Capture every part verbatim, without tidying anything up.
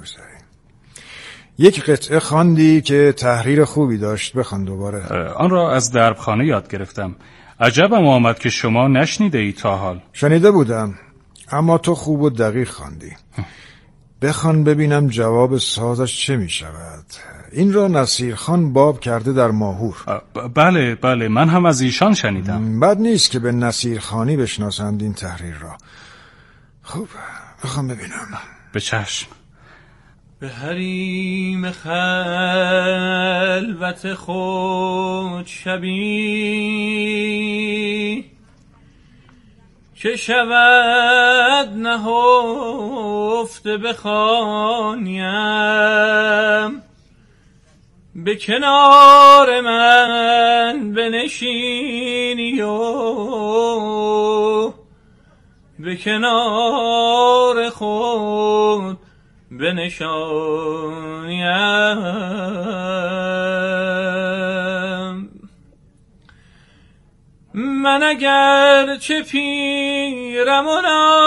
بگذاریم. یک قطعه خواندی که تحریر خوبی داشت، بخوان دوباره. آن را از دربخانه یاد گرفتم. عجبم آمد که شما نشنیده ای تا حال. شنیده بودم، اما تو خوب و دقیق خواندی. بخوان ببینم جواب سازش چه می شود. این را نصیرخان باب کرده در ماهور. بله بله، من هم از ایشان شنیدم. بد نیست که به نصیرخانی بشناسند این تحریر را. خوب، بخوام ببینم. به چشم. به حریم خلوت خود شبی که شود نهفته بخوانیم، به کنار من بنشینی و به کنار خود بنشانیم. من اگر چه پیرم و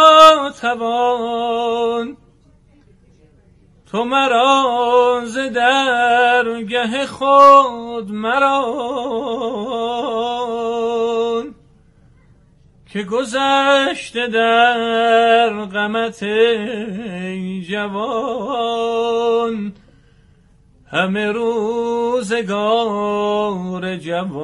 ناتوان، تو مرا ز درگه خود مران، که گذشته در غمت ای جوان، همه روزگار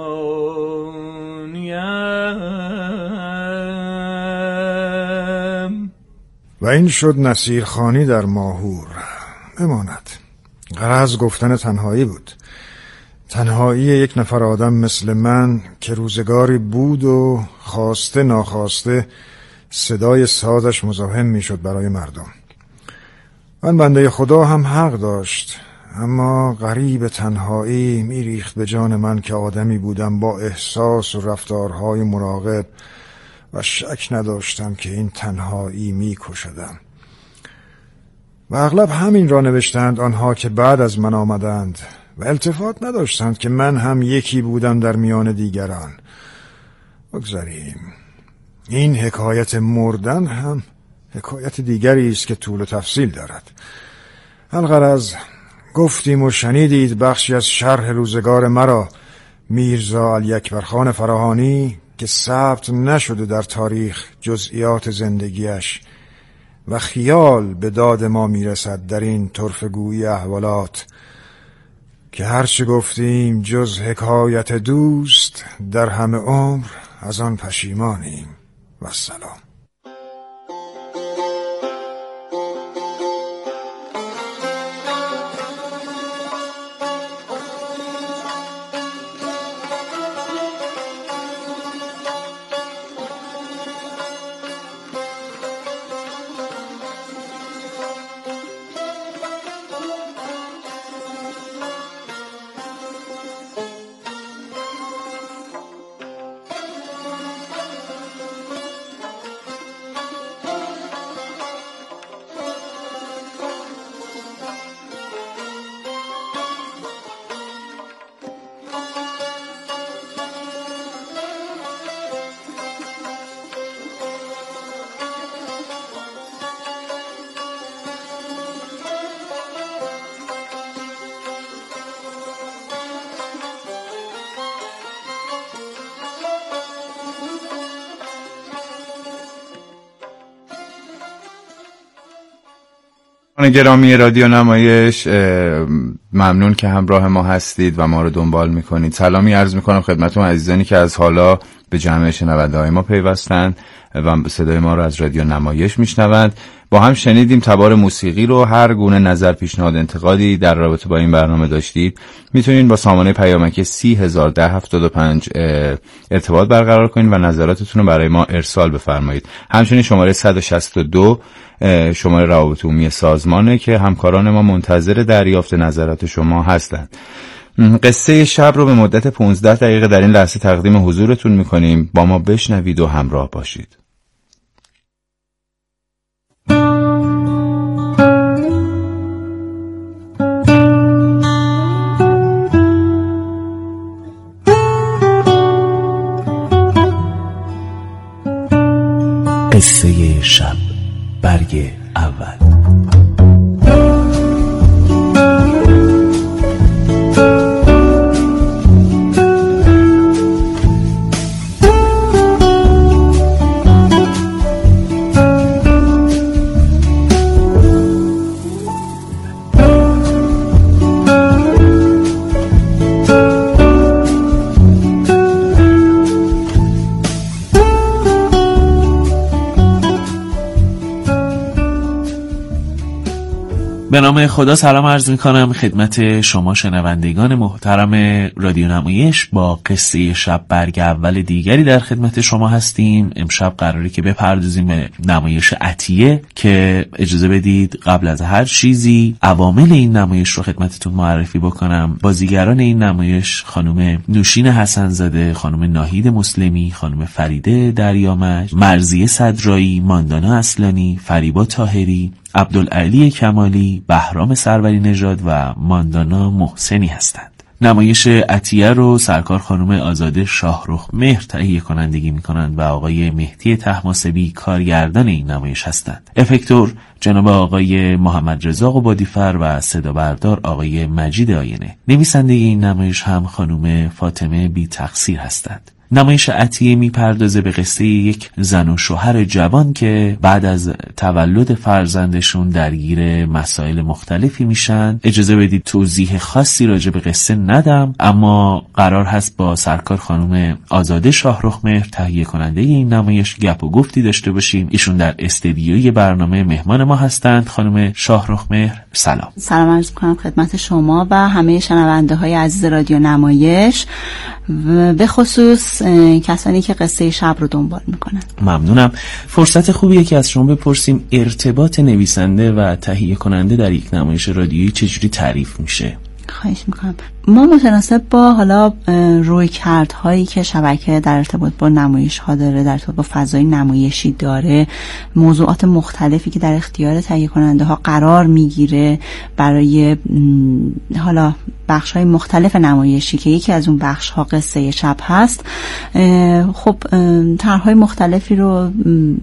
جوانیم. و این شد نصیرخانی در ماهور. بماند. غرض گفتن تنهایی بود. تنهایی یک نفر آدم مثل من که روزگاری بود و خواسته ناخواسته صدای سازش مزاحم می شد برای مردم. من بنده خدا هم حق داشت، اما غریب تنهایی می ریخت به جان من که آدمی بودم با احساس و رفتارهای مراقب و شک نداشتم که این تنهایی می کشدم. و اغلب همین را نوشتند آنها که بعد از من آمدند و التفات نداشتند که من هم یکی بودم در میان دیگران. بگذاریم. این حکایت مردن هم حکایت دیگری است که طول و تفصیل دارد. الغرض گفتیم و شنیدید بخشی از شرح روزگار مرا، میرزا علی اکبر خان فراهانی، که ثبت نشده در تاریخ جزئیات زندگیش و خیال به داد ما میرسد در این طرفه‌گویی احوالات که هرچه گفتیم جز حکایت دوست در همه عمر از آن پشیمانیم. و سلام. گرامی رادیو نمایش، ممنون که همراه ما هستید و ما رو دنبال میکنید. سلامی عرض میکنم خدمت اون عزیزانی که از حالا به جمع شنونده های ما پیوستند و صدای ما رو از رادیو نمایش میشنوند. با هم شنیدیم تبار موسیقی رو. هر گونه نظر، پیشنهاد، انتقادی در رابطه با این برنامه داشتید میتونید با سامانه پیامکی سی هزار ده هفتاد و پنج ارتباط برقرار کنید و نظراتتون رو برای ما ارسال بفرمایید. همچنین شماره صد و شصت و دو شماره روابط عمومی سازمانه که همکاران ما منتظر دریافت نظرات شما هستند. قصه شب رو به مدت پانزده دقیقه در این لحظه تقدیم حضورتون میکنیم. با ما بشنوید و همراه باشید. قصه شب، برگ اول. به نام خدا سلام عرض میکنم خدمت شما شنوندگان محترم رادیو نمایش. با قصه شب برگ اول دیگری در خدمت شما هستیم. امشب قراره که بپردازیم به نمایش عطیه که اجازه بدید قبل از هر چیزی عوامل این نمایش رو خدمتتون معرفی بکنم. بازیگران این نمایش خانم نوشین حسن‌زاده، خانم ناهید مسلمی، خانم فریده دریامج، مرضیه صدرایی، ماندانا اصلانی، فریبا طاهری، عبدالعلی کمالی، بهرام سروری نژاد و ماندانا محسنی هستند. نمایش عطیه رو سرکار خانم آزاده شاهرخ مهر تهیه کنندگی میکنند و آقای مهدی طهماسبی کارگردان این نمایش هستند. افکتور جناب آقای محمد رضا قبادیفر و صدا بردار آقای مجید آینه. نویسنده این نمایش هم خانم فاطمه بی تقصیر هستند. نمایش عطیه میپردازه به قصه یک زن و شوهر جوان که بعد از تولد فرزندشون درگیر مسائل مختلفی میشن. اجازه بدید توضیح خاصی راجع به قصه ندم، اما قرار هست با سرکار خانم آزاده شاهرخ مهر تهیه کننده این نمایش گپ و گفتی داشته باشیم. ایشون در استدیوی برنامه مهمان ما هستند. خانم شاهرخ مهر سلام. سلام عرض می‌کنم خدمت شما و همه شنونده های عزیز رادیو نمایش، به خصوص کسانی که قصه شب رو دنبال میکنن. ممنونم. فرصت خوبیه که از شما بپرسیم ارتباط نویسنده و تهیه کننده در یک نمایش رادیویی چجوری تعریف میشه؟ خواهش میکنم. ما متناسب با حالا رویکردهایی که شبکه در ارتباط با نمایش ها داره، در ارتباط با فضای نمایشی داره، موضوعات مختلفی که در اختیار تهیه کننده ها قرار میگیره برای حالا بخش های مختلف نمایشی که یکی از اون بخش ها قصه شب هست، خب طرح‌های مختلفی رو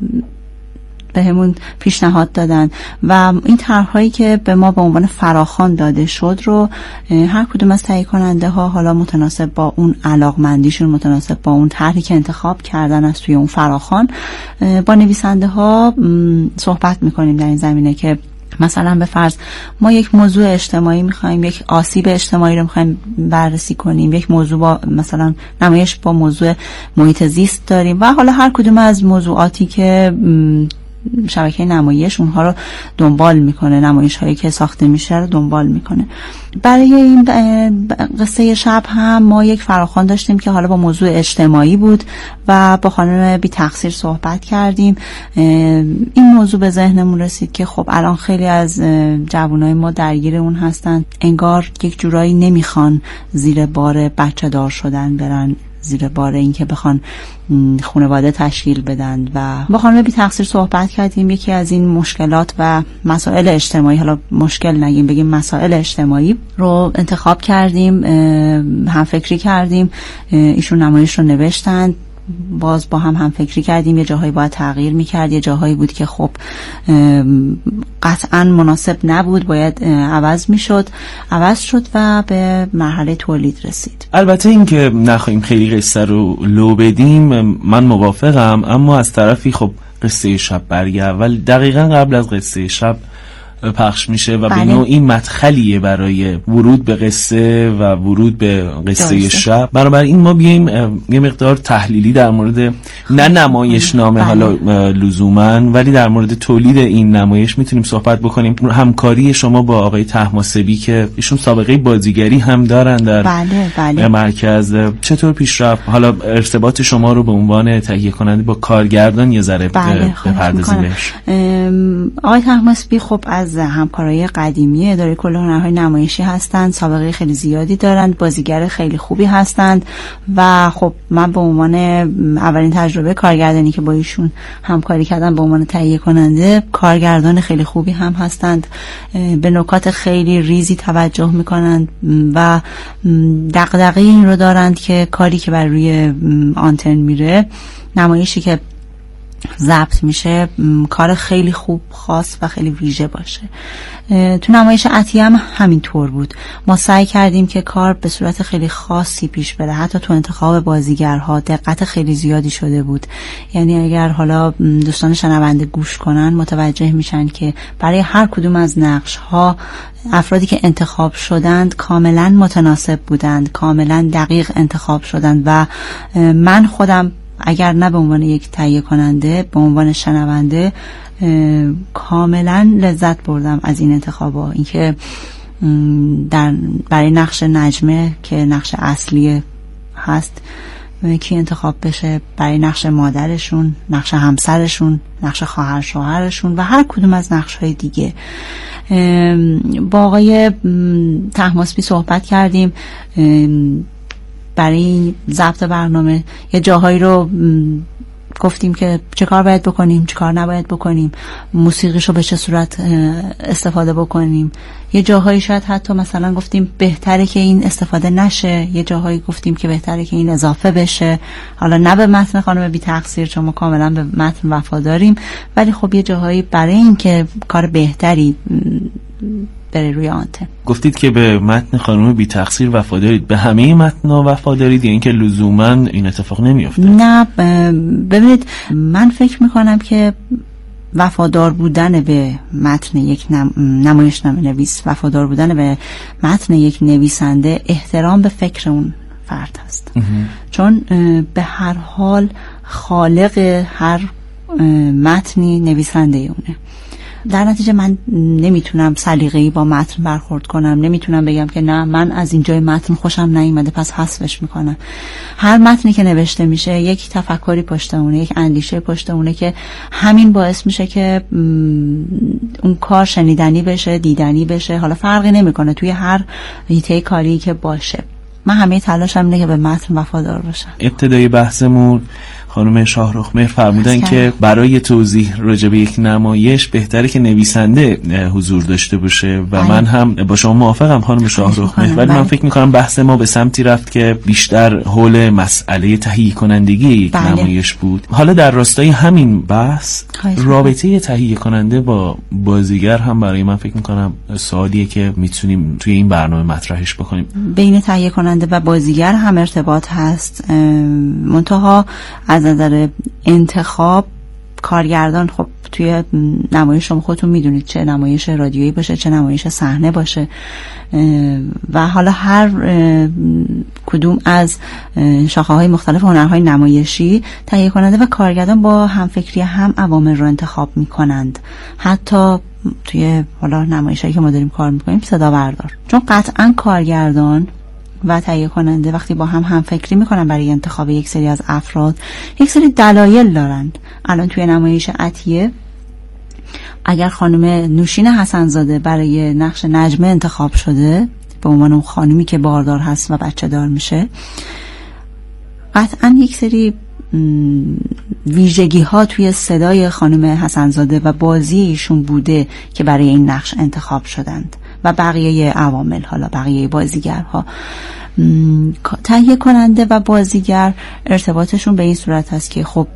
به همون پیشنهاد دادن و این طرح‌هایی که به ما به عنوان فراخوان داده شد رو هر کدوم از تهیه کننده ها حالا متناسب با اون علاقمندیشون، متناسب با اون طرحی که انتخاب کردن از توی اون فراخوان، با نویسنده ها صحبت میکنیم در این زمینه که مثلا به فرض ما یک موضوع اجتماعی میخوایم، یک آسیب اجتماعی رو میخوایم بررسی کنیم، یک موضوع با مثلا نمایش با موضوع محیط زیست داریم و حالا هر کدوم از موضوعاتی که شبکه نمایش اونها رو دنبال میکنه، نمایش هایی که ساخته میشه رو دنبال میکنه. برای این قصه شب هم ما یک فراخوان داشتیم که حالا با موضوع اجتماعی بود و با خانم بی تقصیر صحبت کردیم. این موضوع به ذهنمون رسید که خب الان خیلی از جوانای ما درگیر اون هستن، انگار یک جورایی نمیخوان زیر بار بچه دار شدن برن، زیر بار این که بخوان خانواده تشکیل بدن و با خانم بی تقصیر صحبت کردیم. یکی از این مشکلات و مسائل اجتماعی، حالا مشکل نگیم بگیم مسائل اجتماعی رو انتخاب کردیم، هم فکری کردیم. ایشون نمایش رو نوشتند، باز با هم هم فکری کردیم. یه جاهایی باید تغییر میکرد، یه جاهایی بود که خب قطعا مناسب نبود، باید عوض میشد، عوض شد و به مرحله تولید رسید. البته این که نخواهیم خیلی قصه رو لو بدیم من موافقم، اما از طرفی خب قصه شب برگ اول دقیقا قبل از قصه شب پخش میشه و به نوعی مدخلیه برای ورود به قصه و ورود به قصه دارسته. شب. بنابراین ما بیایم یه مقدار تحلیلی در مورد نه نمایش نامه حالا لزوما، ولی در مورد تولید این نمایش میتونیم صحبت بکنیم. همکاری شما با آقای طهماسبی که ایشون سابقه بازیگری هم دارن در بله، بله. مرکز، چطور پیش رفت؟ حالا ارتباط شما رو به عنوان تهیه کننده با کارگردان یه ذره بله، بپردازیم بهش. آقای طهماسبی خب از همکارای قدیمی اداره کل هنرهای نمایشی هستند، سابقه خیلی زیادی دارند، بازیگر خیلی خوبی هستند و خب من به عنوان اولین تجربه کارگردانی که با ایشون همکاری کردم به عنوان تهیه کننده، کارگردان خیلی خوبی هم هستند، به نکات خیلی ریزی توجه میکنند و دغدغه این رو دارند که کاری که بر روی آنتن میره، نمایشی که ضبط میشه، کار خیلی خوب، خاص و خیلی ویژه باشه. تو نمایش عطیه هم همینطور بود. ما سعی کردیم که کار به صورت خیلی خاصی پیش بره، حتی تو انتخاب بازیگرها دقت خیلی زیادی شده بود. یعنی اگر حالا دوستان شنونده گوش کنن متوجه میشن که برای هر کدوم از نقش ها افرادی که انتخاب شدند کاملا متناسب بودند، کاملا دقیق انتخاب شدند و من خودم اگر نه به عنوان یک تهیه کننده، به عنوان شنونده کاملا لذت بردم از این انتخابا. اینکه در برای نقش نجمه که نقش اصلی هست کی انتخاب بشه، برای نقش مادرشون، نقش همسرشون، نقش خواهر شوهرشون و هر کدوم از نقش‌های دیگه. با آقای طهماسبی صحبت کردیم برای ضبط برنامه، یه جاهایی رو گفتیم که چه کار باید بکنیم، چه کار نباید بکنیم، موسیقیشو به چه صورت استفاده بکنیم. یه جاهایی شاید حتی مثلا گفتیم بهتره که این استفاده نشه، یه جاهایی گفتیم که بهتره که این اضافه بشه. حالا نه به متن خانم بی تقصیر چون ما کاملا به متن وفاداریم، ولی خب یه جاهایی برای این که کار بهتری بره روی آنتن. گفتید که به متن خانم بی تقصیر وفادارید، به همه متن‌ها وفادارید یا اینکه لزوما این اتفاق نمیافته؟ نه، ببینید من فکر میکنم که وفادار بودن به متن یک نم... نمایشنامه نویس، وفادار بودن به متن یک نویسنده احترام به فکر اون فرد هست. چون به هر حال خالق هر متنی نویسنده اونه. در نتیجه من نمیتونم سلیقه‌ای با متن برخورد کنم، نمیتونم بگم که نه من از اینجای متن خوشم نیومده پس حذفش میکنم. هر متنی که نوشته میشه یک تفکری پشت اونه، یک اندیشه پشت اونه که همین باعث میشه که اون کار شنیدنی بشه، دیدنی بشه. حالا فرقی نمیکنه توی هر حیطه کاری که باشه. من همه تلاشم اینه که به متن وفادار باشم. ابتدای بحثمون خانم شاهرخ مهر فرمودن که برای توضیح راجع به یک نمایش بهتره که نویسنده حضور داشته باشه و آی. من هم با شما موافقم خانم شاهرخ مهر، ولی من فکر میکنم بحث ما به سمتی رفت که بیشتر حول مسئله تهیه کنندگی یک بله. نمایش بود. حالا در راستای همین بحث رابطه تهیه کننده با بازیگر هم برای من فکر میکنم سوالیه که میتونیم توی این برنامه مطرحش بکنیم. بین تهیه کننده و بازیگر هم ارتباط هست، منتها از نظر انتخاب کارگردان خب توی نمایش شما خودتون میدونید چه نمایش رادیویی باشه چه نمایش صحنه باشه و حالا هر کدوم از شاخه‌های مختلف هنرهای نمایشی تهیه کننده و کارگردان با همفکری هم عوامل رو انتخاب میکنند. حتی توی حالا نمایشایی که ما داریم کار میکنیم صدا بردار، چون قطعا کارگردان و تهیه کننده وقتی با هم هم فکری میکنن برای انتخاب یک سری از افراد یک سری دلایل دارن. الان توی نمایش عطیه اگر خانم نوشین حسن‌زاده برای نقش نجمه انتخاب شده به عنوان اون خانمی که باردار هست و بچه دار میشه، قطعا یک سری ویژگی ها توی صدای خانم حسن‌زاده و بازی ایشون بوده که برای این نقش انتخاب شدند و بقیه عوامل، حالا بقیه بازیگرها. تهیه کننده و بازیگر ارتباطشون به این صورت هست که خب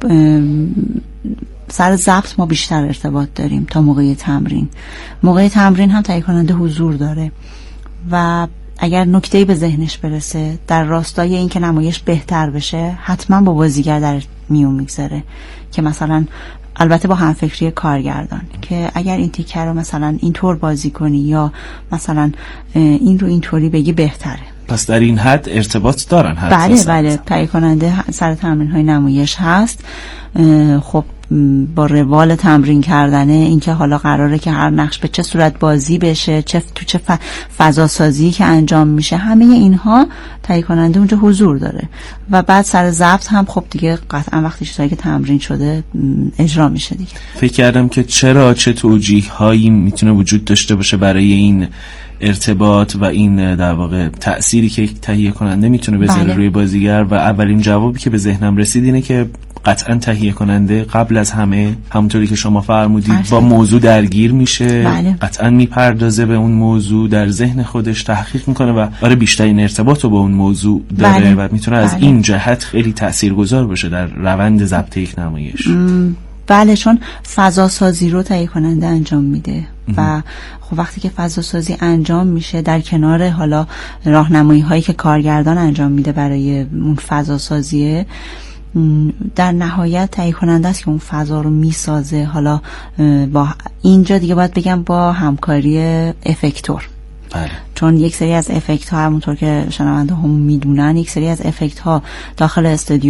سر ضبط ما بیشتر ارتباط داریم تا موقع تمرین. موقع تمرین هم تهیه کننده حضور داره و اگر نکته‌ای به ذهنش برسه در راستای این که نمایش بهتر بشه حتما با بازیگر در میون میگذاره که مثلا البته با همفکری کارگردان که اگر این تیکه رو مثلا اینطور بازی کنی یا مثلا این رو اینطوری بگی بهتره. پس در این حد ارتباط دارن حد بله بله تهیه کننده سر تمرین های نمایش هست. خب با روال تمرین کردنه اینکه حالا قراره که هر نقش به چه صورت بازی بشه، چه تو چه فضا سازی که انجام میشه، همه اینها تهیه کننده اونجا حضور داره و بعد سر ضبط هم خب دیگه قطعا وقتی چیزایی که تمرین شده اجرا میشه دیگه. فکر کردم که چرا چه توجیه هایی میتونه وجود داشته باشه برای این ارتباط و این در واقع تأثیری که تهیه کننده میتونه بذاره بله. روی بازیگر، و اولین جوابی که به ذهنم رسید اینه که قطعا تهیه کننده قبل از همه همونطوری که شما فرمودید با موضوع درگیر میشه بله. قطعا میپردازه به اون موضوع، در ذهن خودش تحقیق میکنه و برای بیشترین ارتباط رو با اون موضوع داره بله. و میتونه بله. از این جهت خیلی تاثیرگذار باشه در روند ضبط یک نمایش. بله، چون فضا سازی رو تهیه کننده انجام میده و خب وقتی که فضا سازی انجام میشه در کنار حالا راهنمایی هایی که کارگردان انجام میده برای اون فضا سازیه، در نهایت تهیه کننده است که اون فضا رو میسازه. حالا با اینجا دیگه باید بگم با همکاری افکتور بله. چون یک سری از افکت ها همونطور که شنونده هم میدونن یک سری از افکت ها داخل استودیو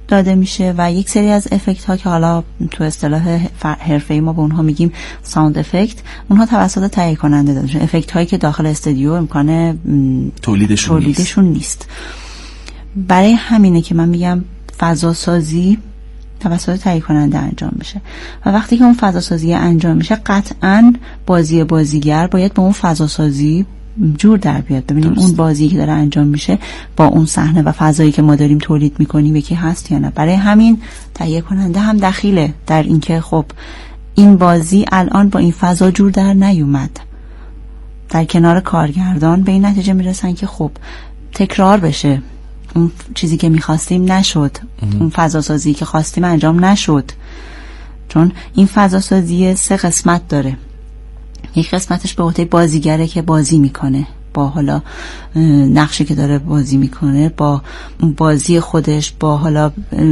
داده میشه و یک سری از افکت ها که حالا تو اصطلاح حرفه‌ای ما به اونها میگیم ساوند افکت، اونها توسط تهیه کننده داده میشه. افکت هایی که داخل استودیو امکان تولیدشون, تولیدشون نیست. نیست. برای همینه که من میگم فضا سازی توسط تهیه کننده انجام میشه و وقتی که اون فضا سازی انجام میشه قطعاً بازی بازیگر باید با اون فضا سازی جور در بیاد. ببینیم اون بازی که داره انجام میشه با اون صحنه و فضایی که ما داریم تولید میکنیم یکی هست یا نه. برای همین تهیه کننده هم دخیله در اینکه خب این بازی الان با این فضا جور در نیومد. در کنار کارگردان به این نتیجه میرسن که خب تکرار بشه، اون چیزی که میخواستیم نشد، اون فضا سازی که خواستیم انجام نشد. چون این فضا سازی سه قسمت داره. یک قسمتش به عهده بازیگره که بازی میکنه با حالا نقشی که داره بازی میکنه، با بازی خودش، با حالا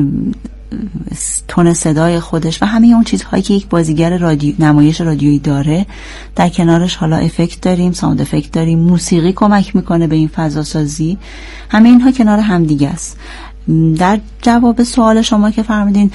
تون صدای خودش و همه اون چیزهایی که یک بازیگر رادیو نمایش رادیویی داره. در کنارش حالا افکت داریم، ساوند افکت داریم، موسیقی کمک میکنه به این فضا سازی. همه اینها کنار هم دیگه است. در جواب سوال شما که فرمودین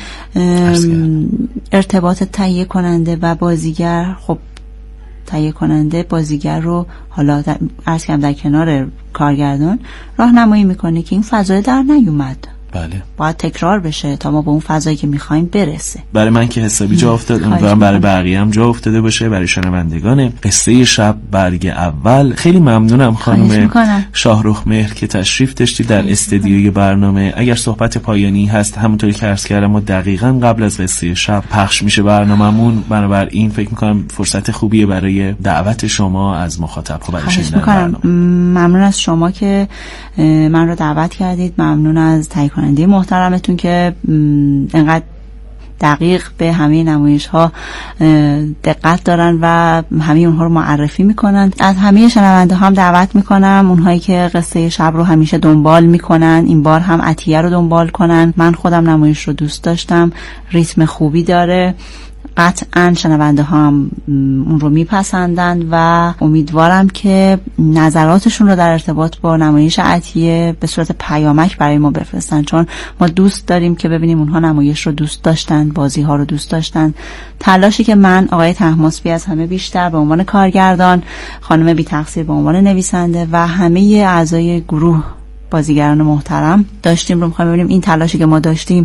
ارتباط تهیه کننده و بازیگر، خب تهیه کننده بازیگر رو حالا عرض کردم در کنار کارگردان راهنمایی میکنه که این فضای در نیومد. بله. باید تکرار بشه تا ما به اون فضایی که میخوایم برسه. برای من که حسابی جا افتاد، امیدوارم برای بقیه هم جا افتاده باشه، برای شنوندگان قصه شب برگ اول. خیلی ممنونم خانم شاهرخ مهر که تشریف داشتید در استدیوی برنامه. اگر صحبت پایانی هست، همونطوری که عرض کردم ما دقیقاً قبل از قصه شب پخش میشه برنامه‌مون، بنابراین فکر میکنم فرصت خوبیه برای دعوت شما از مخاطب ها برای شنیدن برنامه. ممنون از شما که من رو دعوت کردید، ممنون از تهیه کننده محترمتون که انقدر دقیق به همه نمایش ها دقت دارن و همه اونها رو معرفی میکنن. از همه شنونده هم دعوت میکنم اونهایی که قصه شب رو همیشه دنبال میکنن این بار هم عطیه رو دنبال کنن. من خودم نمایش رو دوست داشتم، ریتم خوبی داره، قطعاً شنونده ها هم اون رو میپسندند و امیدوارم که نظراتشون رو در ارتباط با نمایش عطیه به صورت پیامک برای ما بفرستن، چون ما دوست داریم که ببینیم اونها نمایش رو دوست داشتن، بازی ها رو دوست داشتن. تلاشی که من آقای طهماسبی از همه بیشتر به عنوان کارگردان، خانم بی تقصیر به عنوان نویسنده و همه اعضای گروه بازیگران محترم داشتیم رو میخوایم ببینیم این تلاشی که ما داشتیم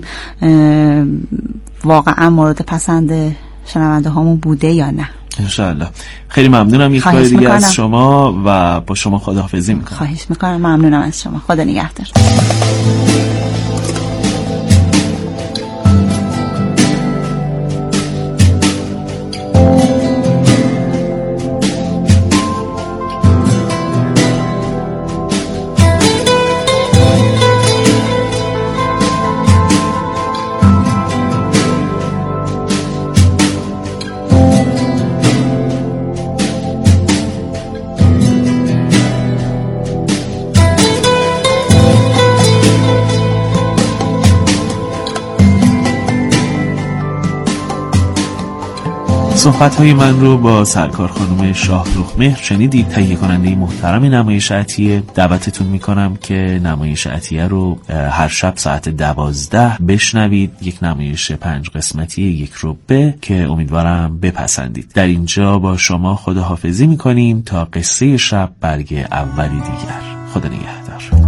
واقعا مورد پسند شنونده هامون بوده یا نه. انشاءالله. خیلی ممنونم یک بار دیگه از شما و با شما خداحافظی میکنم. خواهش میکنم. ممنونم از شما. خدا نگهدار. صحبت های من رو با سرکار خانم شاهرخ مهر شنیدید، تهیه کننده محترم نمایش عطیه. دعوتتون میکنم که نمایش عطیه رو هر شب ساعت دوازده بشنوید. یک نمایش پنج قسمتی یک ربع که امیدوارم بپسندید. در اینجا با شما خداحافظی میکنیم تا قصه شب برگ اولی دیگر. خدا نگهدار.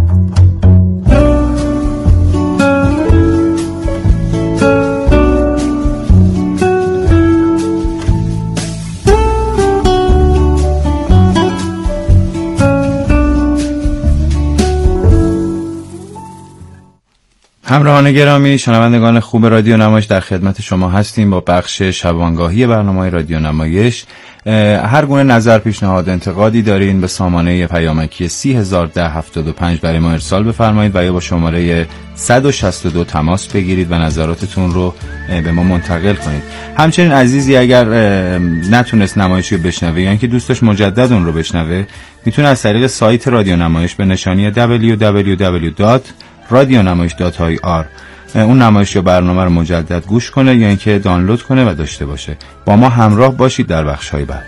همراهان گرامی، شنوندگان خوب رادیو نمایش، در خدمت شما هستیم با بخش شبانگاهی برنامه رادیو نمایش. هر گونه نظر، پیشنهاد، انتقادی دارین به سامانه پیامکی سی هزار ده هفتاد و پنج برای ما ارسال بفرمایید و یا با شماره صد و شصت و دو تماس بگیرید و نظراتتون رو به ما منتقل کنید. همچنین عزیزی اگر نتونست نمایشی رو بشنوه یا اینکه دوستش مجدد اون رو بشنوه، میتونه از طریق سایت رادیو نمایش به نشانی دبلیو دبلیو دبلیو دات رادیو نمایش دات آی آر اون نمایش یا برنامه رو مجدد گوش کنه یا اینکه دانلود کنه و داشته باشه. با ما همراه باشید در بخش‌های بعد.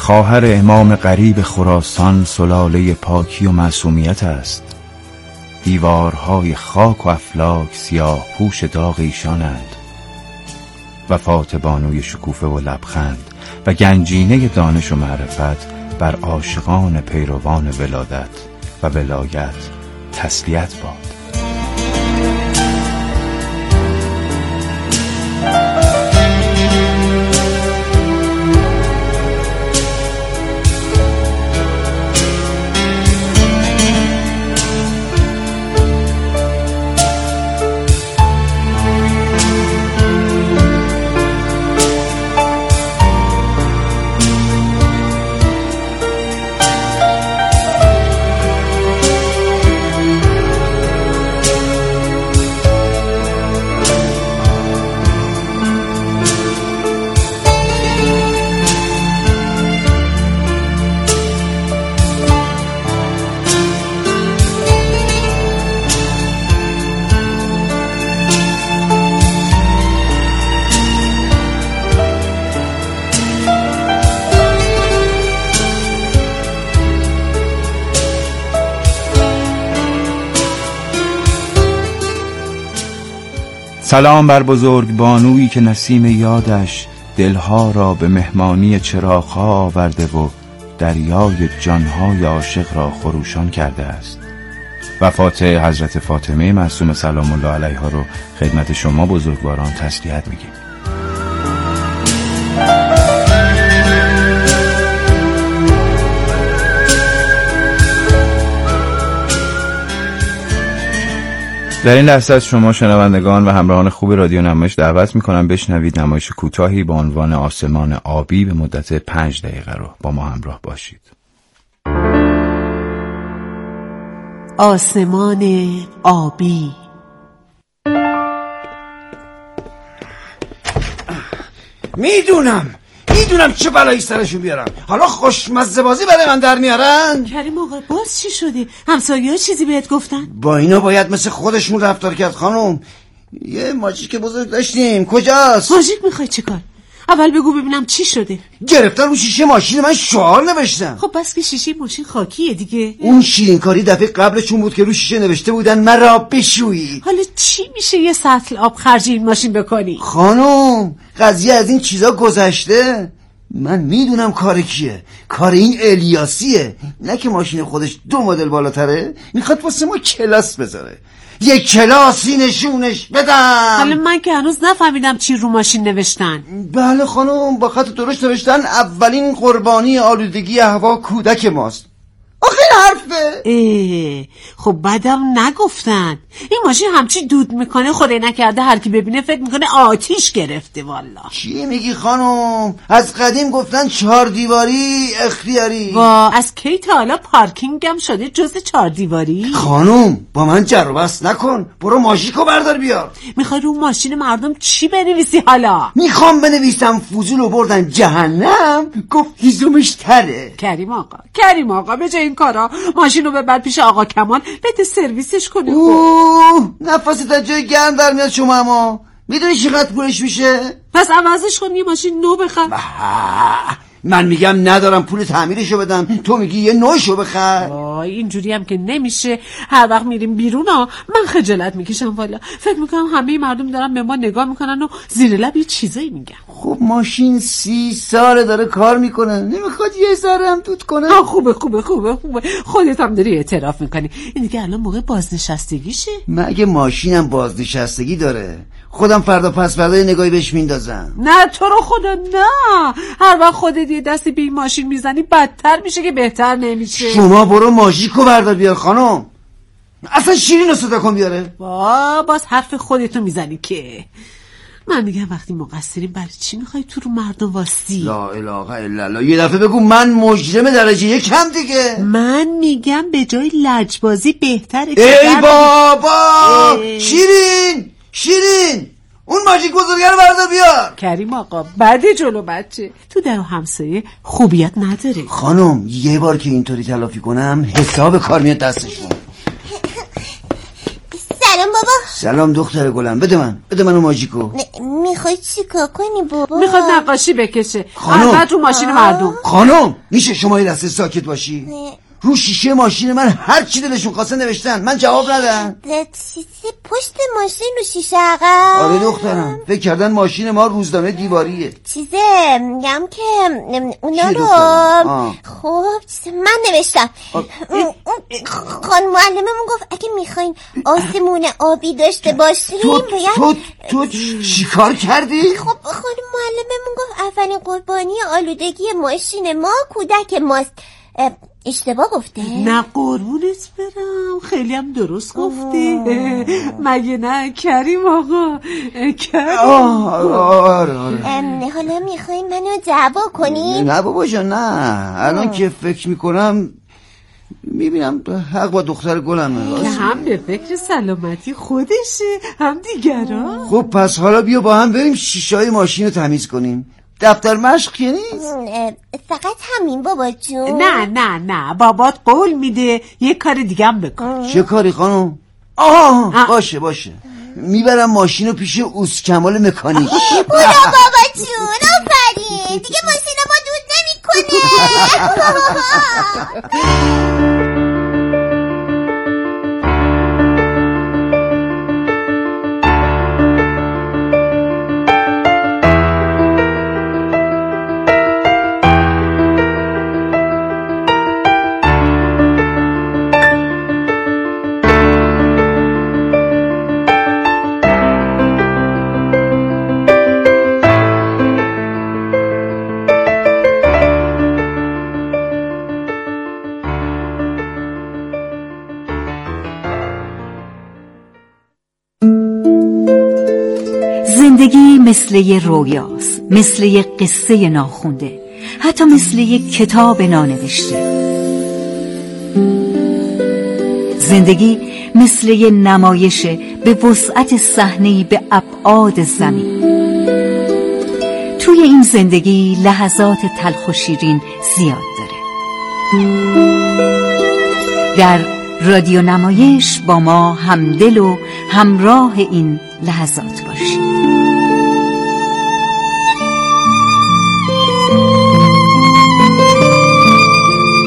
خواهر امام غریب خراسان سلاله پاکی و معصومیت است. دیوارهای خاک و افلاک سیاه پوش داغ ایشانند. وفات بانوی شکوفه و لبخند و گنجینه دانش و معرفت بر عاشقان پیروان ولادت و ولایت تسلیت باد. سلام بر بزرگ بانویی که نسیم یادش دلها را به مهمانی چراغ‌ها آورده و دریای جانهای عاشق را خروشان کرده است. وفات حضرت فاطمه معصومه سلام الله علیها رو خدمت شما بزرگواران تسلیت میگیم. در این لحظه از شما شنوندگان و همراهان خوب رادیو نمایش دعوت میکنم بشنوید نمایش کوتاهی با عنوان آسمان آبی به مدت پنج دقیقه رو با ما همراه باشید. آسمان آبی. میدونم میدونم چه بلایی سرشون بیارم. حالا خوشمزه بازی برای من در میارن. کریم آقا باز چی شده؟ همسایه ها چیزی بهت گفتن؟ با اینا باید مثل خودشون رفتار کرد خانم. یه ماجیک بزرگ داشتیم. کجاست؟ ماجیک میخوای چیکار؟ اول بگو ببینم چی شده. گرفتن رو شیشه ماشین من شعار نوشتم. خب بس که شیشه ماشین خاکیه دیگه. اون شیرینکاری دفعه قبلشون بود که رو شیشه نوشته بودن مرا بشویی. حالا چی میشه یه سطل آب خرج این ماشین بکنی؟ خانم قضیه از این چیزا گذشته. من میدونم کار کیه. کار این الیاسیه. نه که ماشین خودش دو مدل بالاتره میخواد واسه ما کلاس بذاره. یک کلاسی نشونش بدم. حالا من که هنوز نفهمیدم چی رو ماشین نوشتن. بله خانم با خط درشت نوشتن اولین قربانی آلودگی هوا کودک ماست. آخه این حرفه. اه خب بعدم نگفتن این ماشین همچی دود میکنه خدای نکرده هر کی ببینه فکر میکنه آتیش گرفته. والا چی میگی خانم؟ از قدیم گفتن چهار دیواری اختیاری. وا از کی تا حالا پارکینگم شده جز چهار دیواری؟ خانم با من جر و بحث نکن. برو ماژیکو بردار بیار. میخوای رو ماشین مردم چی بنویسی حالا؟ میخوام بنویسم فضولو بردن جهنم گفت هیزومش تره. کریم آقا کریم آقا به جای این کارا ماشین رو ببر پیش آقا کمال بده سرویسش کنی. اوه نفست از جای گرم در میاد شما. اما میدونی چقدر پولش میشه؟ پس عوضش کن یه ماشین نو بخر. من میگم ندارم پول تعمیرشو بدم تو میگی یه نوشو بخر. وای اینجوری هم که نمیشه. هر وقت میریم بیرون ها من خجالت میکشم. والا فکر میکنم همه مردم دارن به ما نگاه میکنن و زیر لب یه چیزایی میگن. خب ماشین سی ساله داره کار میکنه نمیخواد یه ذره هم دود کنه؟ خوبه خوبه خوبه خوبه خودت هم داری اعتراف میکنی. این دیگه الان موقع بازنشستگیشه. مگه ماشینم بازنشستگی داره؟ خودم فردا پس فردا نگاهی بهش میندازم. نه تو رو خدا نه. هر وقت خودت یه دستی به این ماشین میزنی بدتر میشه که بهتر نمیشه. شما برو ماژیکو بردار بیار خانم. اصلا شیرین رو صدا کن بیاره. با باز حرف خودتو میزنی که. من میگم وقتی مقصریم برای چی میخوای تو رو مردم واستی؟ لا اله الا الله. یه دفعه بگو من مجرم درجه یکم دیگه. من میگم به جای لجبازی بهتره. ای بابا ای. شیرین شیرین اون ماژیک بزرگه رو بردار بیار. کریم آقا بده جلو بچه. تو در و همسایه خوبیت نداره. خانم یه بار که اینطوری تلافی کنم حساب کار میاد دستشون. سلام بابا. سلام دختر گلم، بده من بده من ماژیکو. میخوای چیکار کنی بابا؟ میخواد نقاشی بکشه. خانم بعد رو ماشین مردم. خانم میشه شما یه لحظه ساکت باشی؟ رو شیشه ماشین من هر چی دلشون خواسته نوشتن، من جواب ندم. چیزی پشت ماشین رو شیشه عقب؟ آره دخترم، فکر کردن ماشین ما روزنامه دیواریه. چیزه میگم که اونا رو خب من نوشتم. خانم معلممون گفت اگه میخواین آسمون آبی داشته باشیم تو باید تو تو چی کار کردی؟ خب خانم معلممون گفت اولین قربانی آلودگی ماشین ما کودک ماست. اشتباه گفته؟ نه قربونت برم، خیلی هم درست گفتی. مگه نه کریم آقا؟ کریم آره آره آره. حالا میخواین منو دعوا کنین؟ نه بابا جان نه، الان که فکر میکنم میبینم حق با دختر گلمه که هم به فکر سلامتی خودشه هم دیگران. خب پس حالا بیا با هم بریم شیشه های ماشین رو تمیز کنیم. دفتر مشق که نیست؟ فقط همین بابا جون؟ نه نه نه بابات قول میده یه کار دیگه هم بکن. چه کاری خانم؟ آه, آه باشه باشه، میبرم ماشین رو پیش اوس کمال مکانیک. برو بابا جون آفرین، دیگه ماشین ما دود نمیکنه. زندگی مثل یه رویاست، مثل یه قصه ناخونده، حتی مثل یه کتاب نانوشته. زندگی مثل یه نمایشه به وسعت صحنه‌ای به ابعاد زمین. توی این زندگی لحظات تلخ و شیرین زیاد داره. در رادیو نمایش با ما همدل و همراه این لحظات باشید.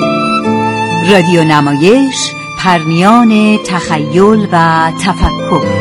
رادیو نمایش، پرنیان تخیل و تفکر.